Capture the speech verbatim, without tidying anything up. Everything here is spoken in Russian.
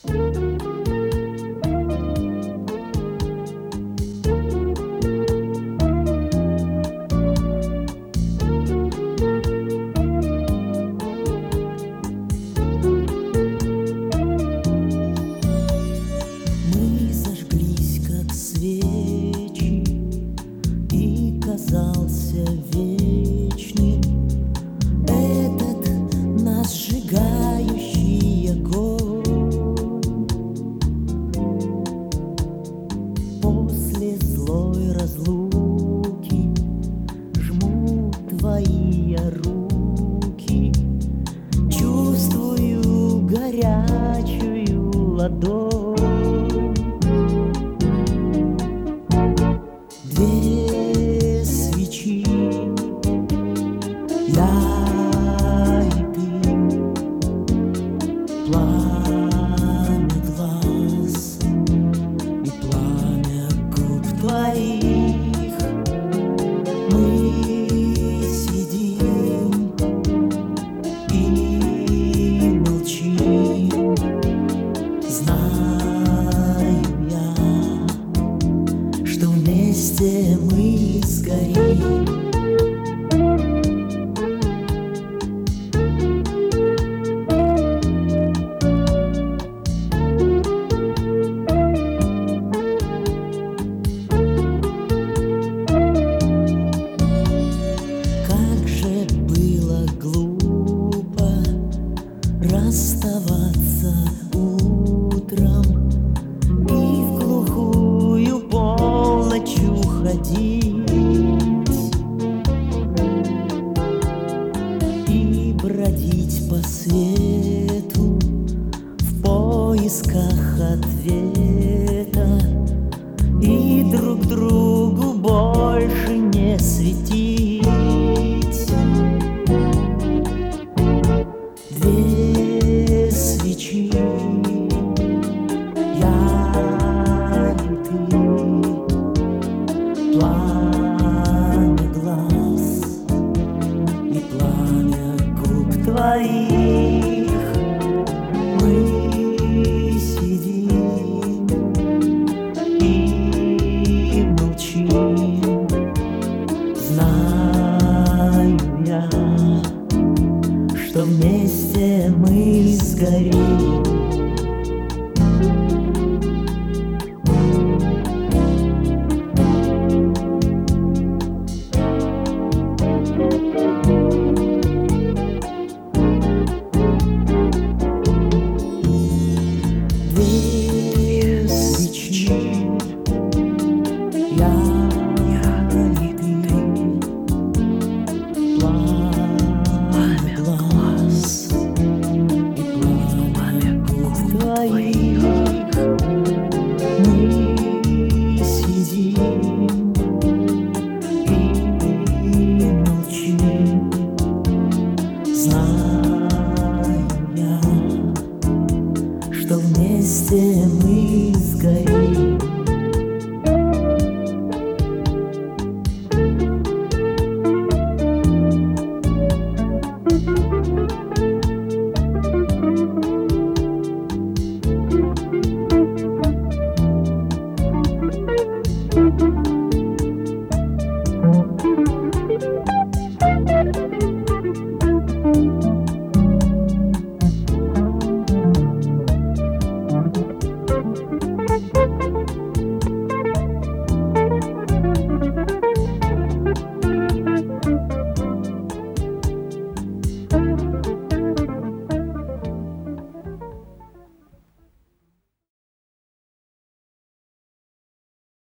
Мы зажглись, как свечи, и казался вечным этот нас сжигающий огонь. После злой разлуки жму твои я руки, чувствую горячую ладонь. Две свечи, я и ты, пламя глаз и пламя губ твоих. Мы сидим и молчим. Знаю я, что вместе мы сгорим. Как же было глупо расставаться утром и в глухую полночь уходить, и бродить по свету в поисках ответа, и друг другу больше не светить. Две свечи, я и ты, пламя глаз и пламя губ твоих. Мы сидим и молчим. Знаю я, что вместе мы сгорим. Две свечи, я и ты, пламя глаз и пламя губ твоих. Мы сидим и молчим. Знаю я, что вместе мы сгорим.